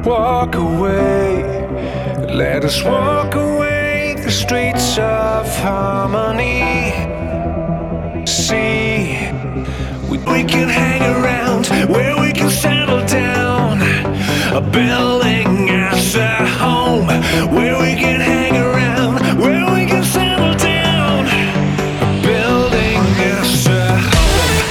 Walk away, let us walk away the streets of harmony. See, we can hang around where we can settle down. A building as a home where we can hang around, where we can settle down. A building as a home.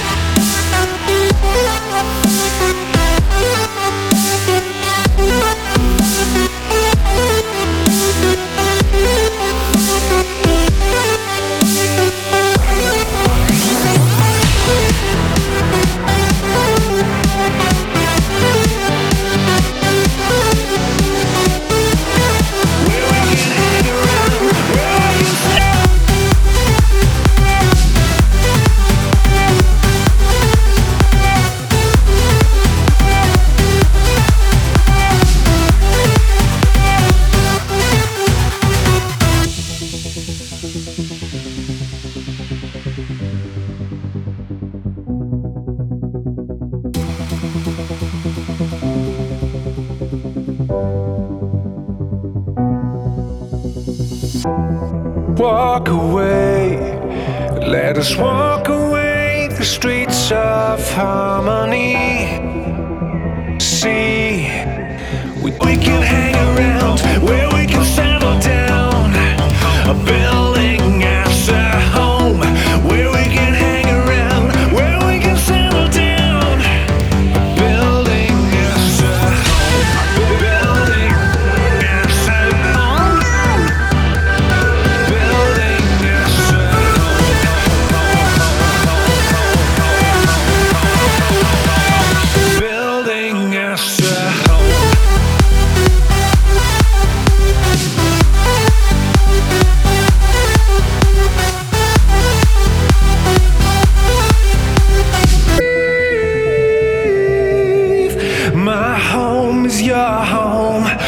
Walk away, let us walk away the streets of harmony. See, we can hang around where we can settle down. A building as a home where we can hang around, where we can settle down. A building as a home, building as a home. My home is your home.